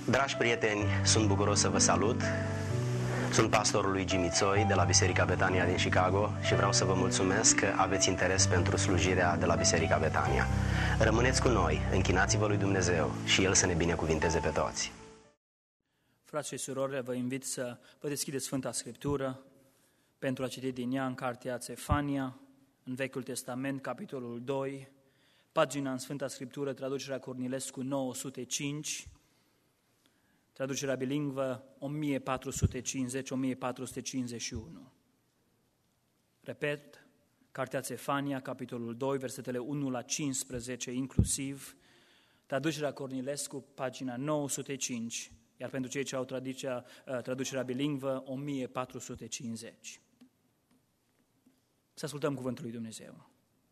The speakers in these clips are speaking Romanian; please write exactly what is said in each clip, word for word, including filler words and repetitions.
Dragi prieteni, sunt bucuros să vă salut. Sunt pastorul lui Jimmy Tsoi de la Biserica Betania din Chicago și vreau să vă mulțumesc că aveți interes pentru slujirea de la Biserica Betania. Rămâneți cu noi, închinați-vă lui Dumnezeu și El să ne binecuvinteze pe toți. Frați și surori, vă invit să vă deschideți Sfânta Scriptură pentru a citi din ea în cartea Țefania, în Vechiul Testament, capitolul doi, pagina în Sfânta Scriptură, traducerea Cornilescu nouă sute cinci, traducerea bilingvă o mie patru sute cincizeci - o mie patru sute cincizeci și unu. Repet, cartea Țefania, capitolul doi, versetele unu la cincisprezece inclusiv, traducerea Cornilescu, pagina nouă sute cinci, iar pentru cei ce au traducerea, traducerea bilingvă, o mie patru sute cincizeci. Să ascultăm cuvântul lui Dumnezeu.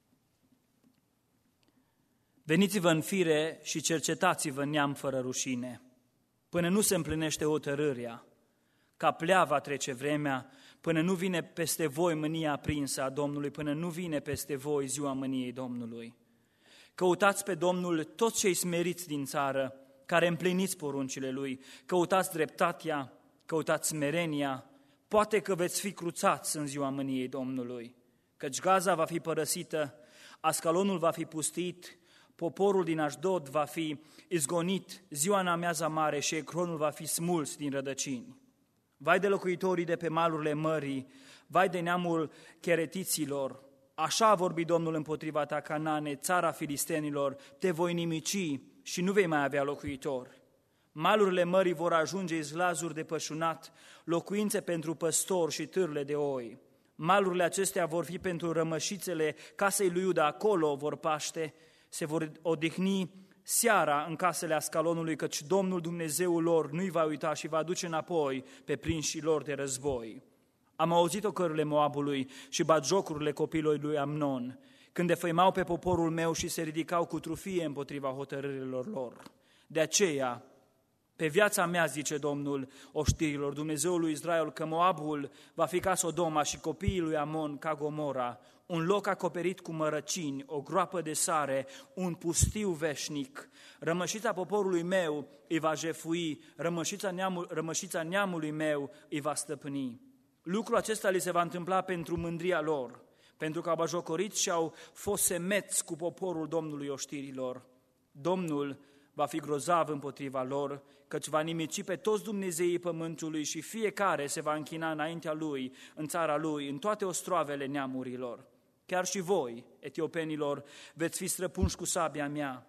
Veniți-vă în fire și cercetați-vă neam fără rușine, până nu se împlinește hotărârea, ca pleava trece vremea, până nu vine peste voi mânia aprinsă a Domnului, până nu vine peste voi ziua mâniei Domnului. Căutați pe Domnul toți cei smeriți din țară, care împliniți poruncile Lui, căutați dreptatea, căutați smerenia, poate că veți fi cruțați în ziua mâniei Domnului, căci Gaza va fi părăsită, Ascalonul va fi pustit, poporul din Așdod va fi izgonit, ziua în amiaza mare și Ecronul va fi smuls din rădăcini. Vai de locuitorii de pe malurile mării, vai de neamul cheretiților, așa a vorbit Domnul împotriva ta, Canane, țara filistenilor, te voi nimici și nu vei mai avea locuitor. Malurile mării vor ajunge izlazuri de pășunat, locuințe pentru păstori și târle de oi. Malurile acestea vor fi pentru rămășițele casei lui Iuda, acolo vor paște, se vor odihni seara în casele Ascalonului, căci Domnul Dumnezeul lor nu-i va uita și va duce înapoi pe prinșii lor de război. Am auzit ocărurile Moabului și batjocurile copilului lui Amnon, când defăimau pe poporul meu și se ridicau cu trufie împotriva hotărârilor lor. De aceea, pe viața mea, zice Domnul oștirilor, Dumnezeul lui Israel, că Moabul va fi ca Sodoma și copiii lui Amon ca Gomora, un loc acoperit cu mărăcini, o groapă de sare, un pustiu veșnic. Rămășița poporului meu îi va jefui, rămășița, neamul, rămășița neamului meu îi va stăpâni. Lucrul acesta li se va întâmpla pentru mândria lor, pentru că au bajocorit și au fost semeți cu poporul Domnului oștirilor. Domnul va fi grozav împotriva lor, căci va nimici pe toți dumnezeii pământului și fiecare se va închina înaintea lui, în țara lui, în toate ostroavele neamurilor. Chiar și voi, etiopenilor, veți fi străpunși cu sabia mea.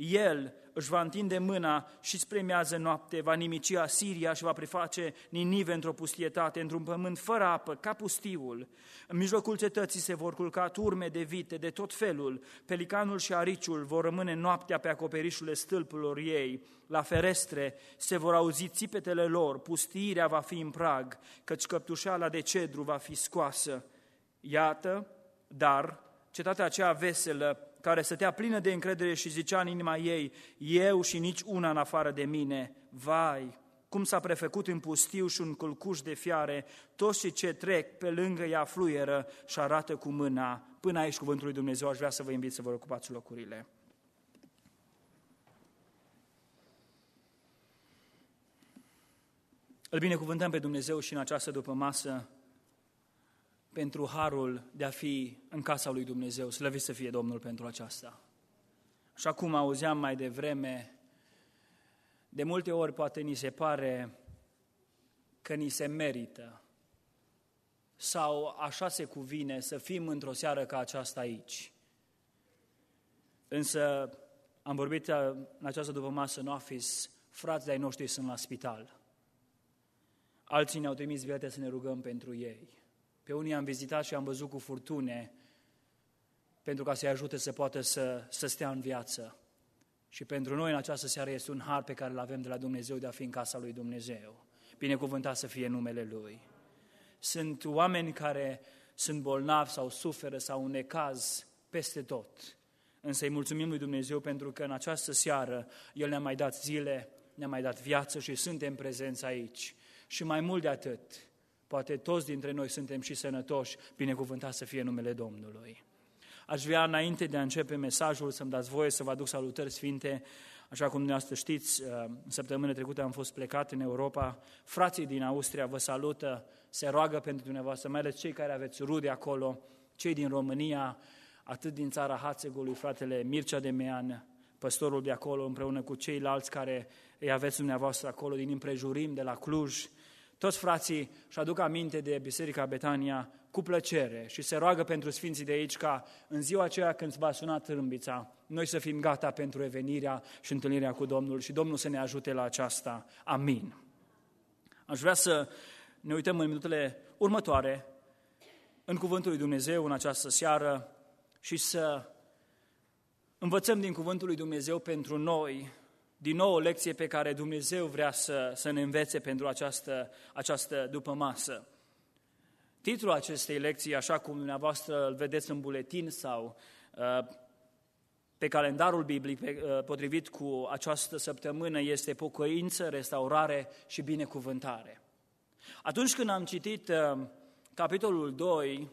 El își va întinde mâna și spre miază noapte va nimici Asiria și va preface Ninive într-o pustietate, într-un pământ fără apă, ca pustiul. În mijlocul cetății se vor culca turme de vite de tot felul, pelicanul și ariciul vor rămâne noaptea pe acoperișurile stâlpurilor ei, la ferestre se vor auzi țipetele lor, pustiirea va fi în prag, căci căptușeala de cedru va fi scoasă. Iată, dar cetatea aceea veselă, care stătea plină de încredere și zicea în inima ei, eu și nici una în afară de mine, vai, cum s-a prefăcut în pustiu și un culcuș de fiare, toți cei ce trec pe lângă ea fluieră și arată cu mâna. Până aici cuvântul lui Dumnezeu, aș vrea să vă invit să vă ocupați locurile. Îl binecuvântăm pe Dumnezeu și în această dupămasă pentru harul de a fi în casa lui Dumnezeu, slăvit să fie Domnul pentru aceasta. Așa cum auzeam mai devreme, de multe ori poate ni se pare că ni se merită sau așa se cuvine să fim într-o seară ca aceasta aici. Însă am vorbit în această dupămasă în office, frații de-ai noștri sunt la spital. Alții ne-au trimis bilete să ne rugăm pentru ei. Pe unii am vizitat și am văzut cu furtune pentru ca să-i ajute să poată să, să stea în viață. Și pentru noi în această seară este un har pe care îl avem de la Dumnezeu de a fi în casa lui Dumnezeu. Binecuvântat să fie numele Lui. Sunt oameni care sunt bolnavi sau suferă sau în necaz peste tot. Însă îi mulțumim lui Dumnezeu pentru că în această seară El ne-a mai dat zile, ne-a mai dat viață și suntem prezenți aici. Și mai mult de atât, poate toți dintre noi suntem și sănătoși, binecuvântat să fie numele Domnului. Aș vrea, înainte de a începe mesajul, să-mi dați voie să vă aduc salutări sfinte Așa cum dumneavoastră știți, în săptămâna trecută am fost plecat în Europa, frații din Austria vă salută, se roagă pentru dumneavoastră, mai ales cei care aveți rude acolo, cei din România, atât din țara Hațegului, fratele Mircea Demean, păstorul de acolo, împreună cu ceilalți care îi aveți dumneavoastră acolo, din împrejurim, de la Cluj. Toți frații își aduc aminte de Biserica Betania cu plăcere și se roagă pentru sfinții de aici ca în ziua aceea când va suna trâmbița, noi să fim gata pentru revenirea și întâlnirea cu Domnul și Domnul să ne ajute la aceasta. Amin. Aș vrea să ne uităm în minutele următoare în Cuvântul lui Dumnezeu în această seară și să învățăm din Cuvântul lui Dumnezeu pentru noi, din nou o lecție pe care Dumnezeu vrea să, să ne învețe pentru această, această dupămasă. Titlul acestei lecții, așa cum dumneavoastră îl vedeți în buletin sau uh, pe calendarul biblic uh, potrivit cu această săptămână, este Pocăință, restaurare și binecuvântare. Atunci când am citit uh, capitolul doi,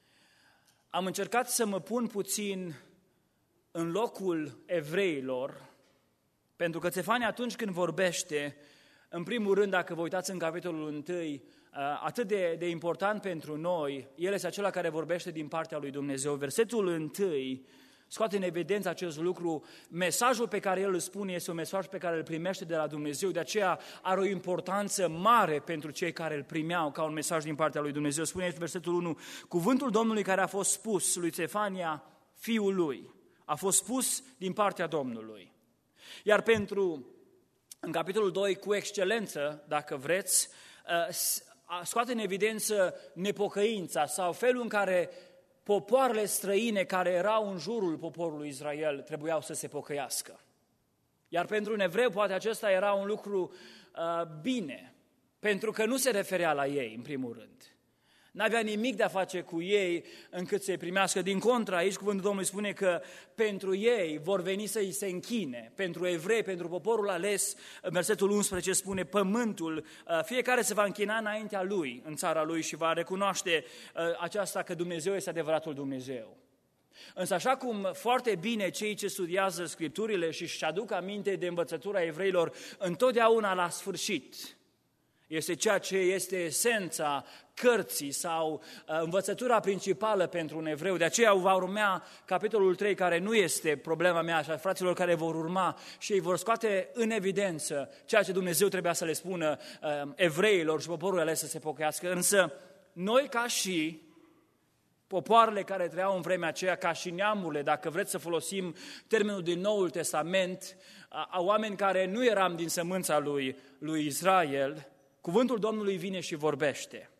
am încercat să mă pun puțin în locul evreilor, pentru că Țefania atunci când vorbește, în primul rând, dacă vă uitați în capitolul unu, atât de, de important pentru noi, el este acela care vorbește din partea lui Dumnezeu. Versetul unu scoate în evidență acest lucru, mesajul pe care el îl spune este un mesaj pe care îl primește de la Dumnezeu, de aceea are o importanță mare pentru cei care îl primeau ca un mesaj din partea lui Dumnezeu. Spune aici versetul unu, cuvântul Domnului care a fost spus lui Țefania, fiul lui, a fost spus din partea Domnului. Iar pentru, în capitolul doi, cu excelență, dacă vreți, scoate în evidență nepocăința sau felul în care popoarele străine care erau în jurul poporului Israel trebuiau să se pocăiască. Iar pentru un evreu poate acesta era un lucru uh, bine, pentru că nu se referea la ei, în primul rând. N-avea nimic de a face cu ei încât să-i primească. Din contră, aici cuvântul Domnului spune că pentru ei vor veni să-i se închine. Pentru evrei, pentru poporul ales, versetul unsprezece spune, pământul, fiecare se va închina înaintea lui, în țara lui și va recunoaște aceasta că Dumnezeu este adevăratul Dumnezeu. Însă așa cum foarte bine cei ce studiază Scripturile și își aduc aminte de învățătura evreilor, întotdeauna la sfârșit, este ceea ce este esența cărții sau uh, învățătura principală pentru un evreu. De aceea va urmea capitolul trei, care nu este problema mea, și a fraților care vor urma și ei vor scoate în evidență ceea ce Dumnezeu trebuia să le spună uh, evreilor și poporul ales să se pocăiască. Însă noi ca și popoarele care trăiau în vremea aceea, ca și neamurile, dacă vreți să folosim termenul din Noul Testament, a, a oameni care nu eram din sămânța lui, lui Israel, cuvântul Domnului vine și vorbește.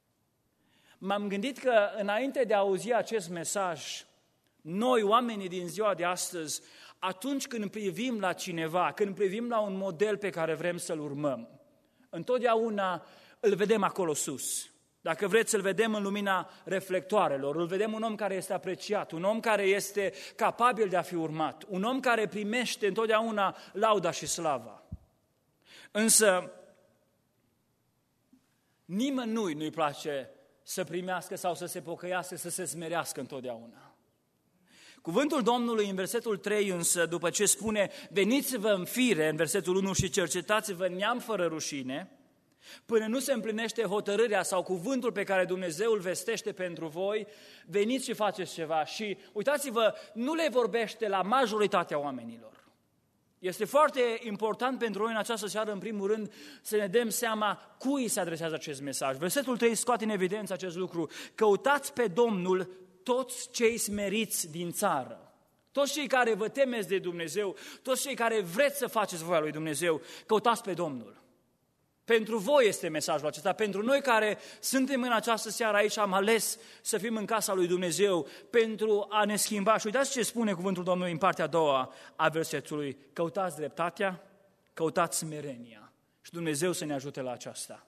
M-am gândit că înainte de a auzi acest mesaj, noi, oamenii din ziua de astăzi, atunci când privim la cineva, când privim la un model pe care vrem să-l urmăm, întotdeauna îl vedem acolo sus. Dacă vreți să-l vedem în lumina reflectoarelor, îl vedem un om care este apreciat, un om care este capabil de a fi urmat, un om care primește întotdeauna lauda și slava. Însă, nimănui nu-i place să primească sau să se pocăiască, să se smerească întotdeauna. Cuvântul Domnului în versetul trei însă, după ce spune, veniți-vă în fire, în versetul unu, și cercetați-vă neam fără rușine, până nu se împlinește hotărârea sau cuvântul pe care Dumnezeu îl vestește pentru voi, veniți și faceți ceva. Și uitați-vă, nu le vorbește la majoritatea oamenilor. Este foarte important pentru noi în această seară, în primul rând, să ne dăm seama cui se adresează acest mesaj. Versetul trei scoate în evidență acest lucru. Căutați pe Domnul toți cei smeriți din țară. Toți cei care vă temeți de Dumnezeu, toți cei care vreți să faceți voia lui Dumnezeu, căutați pe Domnul. Pentru voi este mesajul acesta, pentru noi care suntem în această seară aici, am ales să fim în casa lui Dumnezeu pentru a ne schimba. Și uitați ce spune cuvântul Domnului în partea a doua a versetului. Căutați dreptatea, căutați smerenia. Și Dumnezeu să ne ajute la aceasta.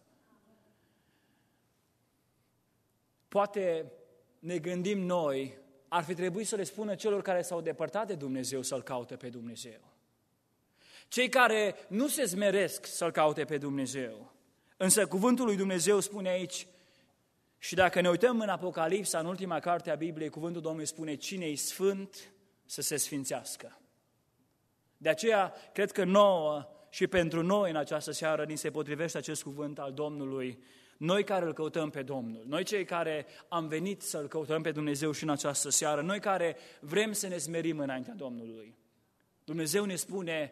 Poate ne gândim noi, ar fi trebuit să le spună celor care s-au depărtat de Dumnezeu să-L caute pe Dumnezeu. Cei care nu se smeresc să-L caute pe Dumnezeu. Însă cuvântul lui Dumnezeu spune aici, și dacă ne uităm în Apocalipsa, în ultima carte a Bibliei, cuvântul Domnului spune, cine-i sfânt să se sfințească. De aceea, cred că nouă și pentru noi în această seară ni se potrivește acest cuvânt al Domnului. Noi care îl căutăm pe Domnul, noi cei care am venit să-L căutăm pe Dumnezeu și în această seară, noi care vrem să ne smerim înaintea Domnului. Dumnezeu ne spune,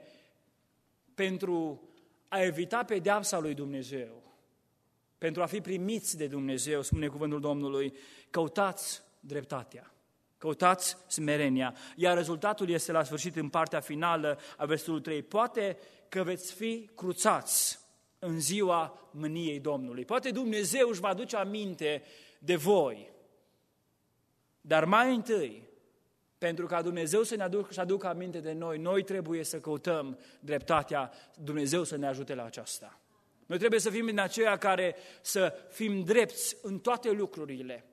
pentru a evita pedeapsa lui Dumnezeu, pentru a fi primiți de Dumnezeu, spune cuvântul Domnului, căutați dreptatea, căutați smerenia, iar rezultatul este la sfârșit în partea finală a versetului trei. Poate că veți fi cruțați în ziua mâniei Domnului. Poate Dumnezeu își va aduce aminte de voi, dar mai întâi, pentru ca Dumnezeu să ne aducă, să aducă aminte de noi, noi trebuie să căutăm dreptatea, Dumnezeu să ne ajute la aceasta. Noi trebuie să fim din aceia care să fim drepți în toate lucrurile.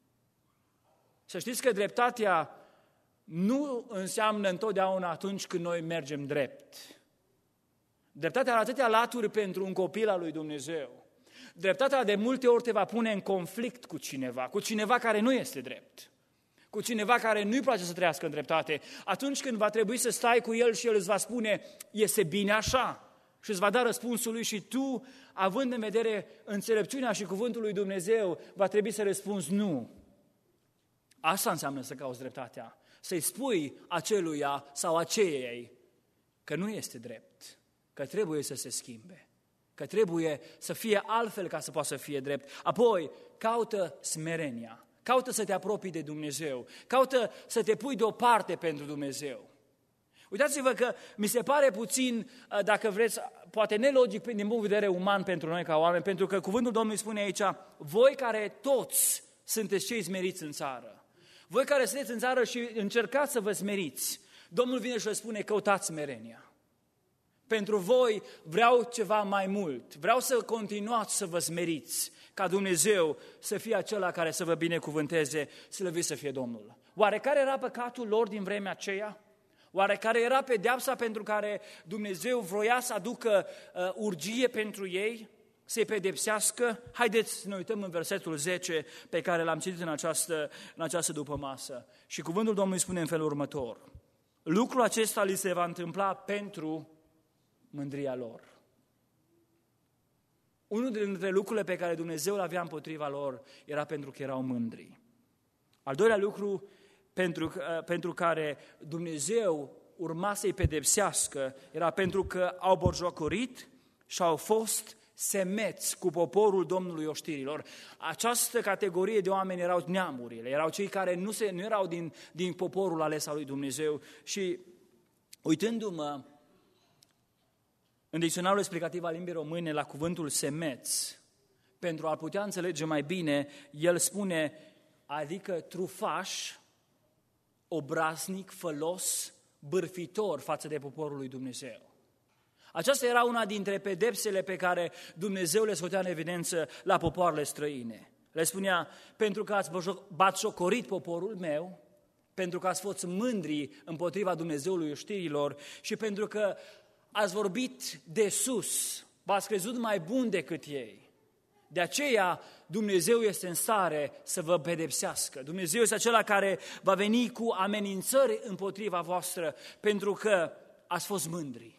Să știți că dreptatea nu înseamnă întotdeauna atunci când noi mergem drept. Dreptatea are atâtea laturi pentru un copil al lui Dumnezeu. Dreptatea de multe ori te va pune în conflict cu cineva, cu cineva care nu este drept, cu cineva care nu-i place să trăiască în dreptate. Atunci când va trebui să stai cu el și el îți va spune, este bine așa, și îți va da răspunsul lui și tu, având în vedere înțelepciunea și cuvântul lui Dumnezeu, va trebui să răspunzi nu. Asta înseamnă să cauți dreptatea, să-i spui aceluia sau aceei că nu este drept, că trebuie să se schimbe, că trebuie să fie altfel ca să poată să fie drept. Apoi, caută smerenia, caută să te apropii de Dumnezeu, caută să te pui deoparte pentru Dumnezeu. Uitați-vă că mi se pare puțin, dacă vreți, poate nelogic din punct de vedere uman pentru noi ca oameni, pentru că cuvântul Domnului spune aici, voi care toți sunteți cei smeriți în țară, voi care sunteți în țară și încercați să vă smeriți, Domnul vine și vă spune, căutați smerenia. Pentru voi vreau ceva mai mult, vreau să continuați să vă smeriți, ca Dumnezeu să fie acela care să vă binecuvânteze, slăvit să fie Domnul. Oare care era păcatul lor din vremea aceea? Oare care era pedeapsa pentru care Dumnezeu vroia să aducă uh, urgie pentru ei, să-i pedepsească? Haideți să ne uităm în versetul zece pe care l-am citit în această, în această dupămasă. Și cuvântul Domnului spune în felul următor. Lucrul acesta li se va întâmpla pentru mândria lor. Unul dintre lucrurile pe care Dumnezeu le avea împotriva lor era pentru că erau mândri. Al doilea lucru pentru, pentru care Dumnezeu urma să-i pedepsească era pentru că au borjocorit și au fost semeți cu poporul Domnului oștirilor. Această categorie de oameni erau neamurile, erau cei care nu, se, nu erau din, din poporul ales al lui Dumnezeu. Și uitându-mă în dicționarul explicativ al limbii române la cuvântul semeț, pentru a putea înțelege mai bine, el spune, adică trufaș, obraznic, fălos, bârfitor față de poporul lui Dumnezeu. Aceasta era una dintre pedepsele pe care Dumnezeu le scotea în evidență la popoarele străine. Le spunea, pentru că ați batjocorit poporul meu, pentru că ați fost mândri împotriva Dumnezeului oștirilor și pentru că ați vorbit de sus, v-ați crezut mai bun decât ei. De aceea Dumnezeu este în stare să vă pedepsească. Dumnezeu este acela care va veni cu amenințări împotriva voastră pentru că ați fost mândri.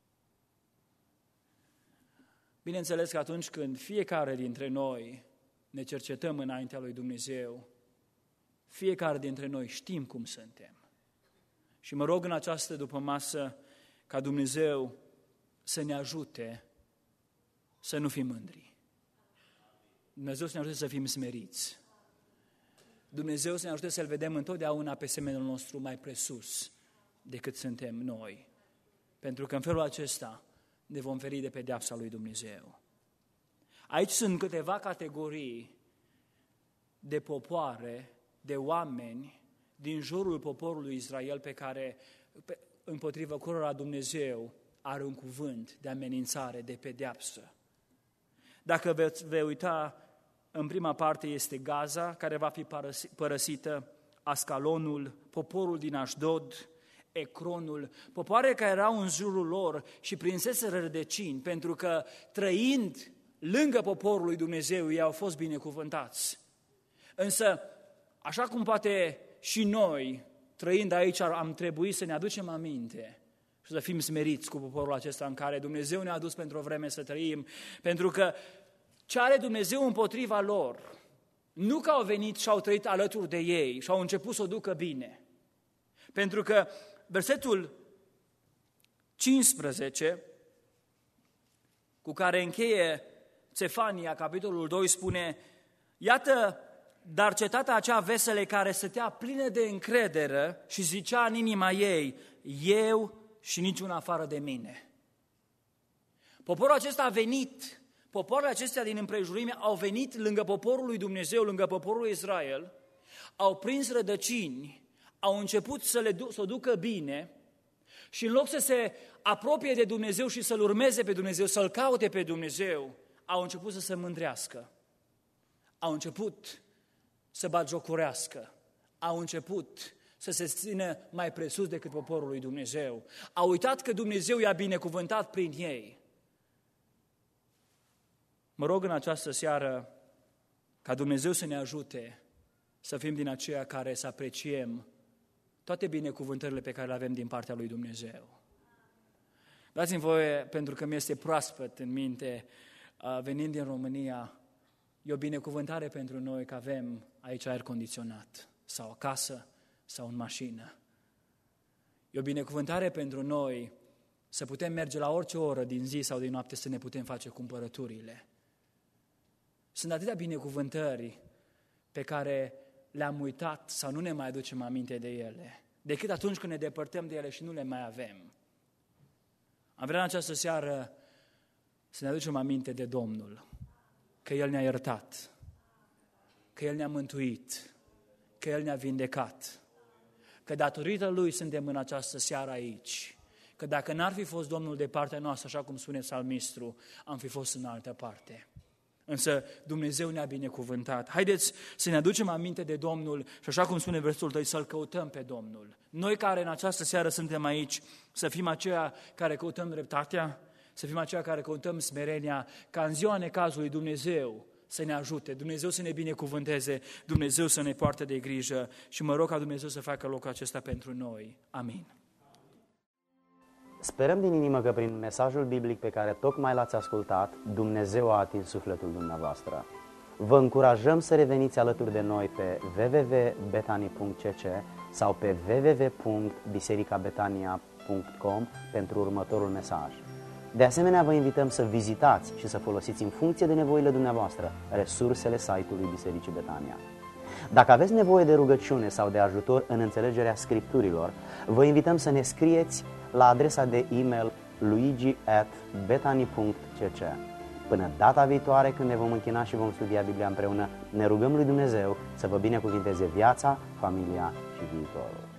Bineînțeles că atunci când fiecare dintre noi ne cercetăm înaintea lui Dumnezeu, fiecare dintre noi știm cum suntem. Și mă rog în această dupămasă ca Dumnezeu să ne ajute să nu fim mândri. Dumnezeu să ne ajute să fim smeriți. Dumnezeu să ne ajute să-L vedem întotdeauna pe semenul nostru mai presus decât suntem noi. Pentru că în felul acesta ne vom feri de pedeapsa lui Dumnezeu. Aici sunt câteva categorii de popoare, de oameni din jurul poporului Israel pe care, pe, împotriva cărora Dumnezeu are un cuvânt de amenințare, de pedeapsă. Dacă veți vei uita, în prima parte este Gaza, care va fi părăsită, Ascalonul, poporul din Ashdod, Ecronul, popoare care erau în jurul lor și prinseseră rădăcini, pentru că trăind lângă poporul lui Dumnezeu, ei au fost binecuvântați. Însă, așa cum poate și noi, trăind aici, am trebuit să ne aducem aminte și să fim smeriți cu poporul acesta în care Dumnezeu ne-a adus pentru o vreme să trăim, pentru că ce are Dumnezeu împotriva lor, nu că au venit și au trăit alături de ei și au început să o ducă bine. Pentru că versetul cincisprezece, cu care încheie Țefania, capitolul doi, spune: iată, dar cetatea acea veselă care stătea plină de încredere și zicea în inima ei: eu și niciun afară de mine. Poporul acesta a venit, popoarele acestea din împrejurime au venit lângă poporul lui Dumnezeu, lângă poporul lui Israel, au prins rădăcini, au început să, le du- să o ducă bine și în loc să se apropie de Dumnezeu și să-L urmeze pe Dumnezeu, să-L caute pe Dumnezeu, au început să se mândrească, au început să batjocorească, au început să se țină mai presus decât poporul lui Dumnezeu. Au uitat că Dumnezeu i-a binecuvântat prin ei. Mă rog în această seară ca Dumnezeu să ne ajute să fim din aceia care să apreciem toate binecuvântările pe care le avem din partea lui Dumnezeu. Dați-mi voie, pentru că mi este proaspăt în minte, venind din România, e o binecuvântare pentru noi că avem aici aer condiționat, sau acasă, sau în mașină. E o binecuvântare pentru noi să putem merge la orice oră din zi sau din noapte să ne putem face cumpărăturile. Sunt atâtea binecuvântări pe care le-am uitat sau nu ne mai aducem aminte de ele, decât atunci când ne depărtăm de ele și nu le mai avem. Am vrea în această seară să ne aducem aminte de Domnul, că El ne-a iertat, că El ne-a mântuit, că El ne-a vindecat, că datorită Lui suntem în această seară aici, că dacă n-ar fi fost Domnul de partea noastră, așa cum spune psalmistru, am fi fost în altă parte. Însă Dumnezeu ne-a binecuvântat. Haideți să ne aducem aminte de Domnul și așa cum spune versetul doi, să-L căutăm pe Domnul. Noi care în această seară suntem aici, să fim aceia care căutăm dreptatea, să fim aceia care căutăm smerenia, ca în ziua necazului Dumnezeu să ne ajute, Dumnezeu să ne binecuvânteze, Dumnezeu să ne poarte de grijă și mă rog ca Dumnezeu să facă locul acesta pentru noi. Amin. Sperăm din inimă că prin mesajul biblic pe care tocmai l-ați ascultat, Dumnezeu a atins sufletul dumneavoastră. Vă încurajăm să reveniți alături de noi pe w w w punct betani punct c c sau pe w w w punct biserica betania punct com pentru următorul mesaj. De asemenea, vă invităm să vizitați și să folosiți în funcție de nevoile dumneavoastră resursele site-ului Bisericii Betania. Dacă aveți nevoie de rugăciune sau de ajutor în înțelegerea Scripturilor, vă invităm să ne scrieți la adresa de e-mail luigi at betani punct c c. Până data viitoare, când ne vom închina și vom studia Biblia împreună, ne rugăm lui Dumnezeu să vă binecuvinteze viața, familia și viitorul.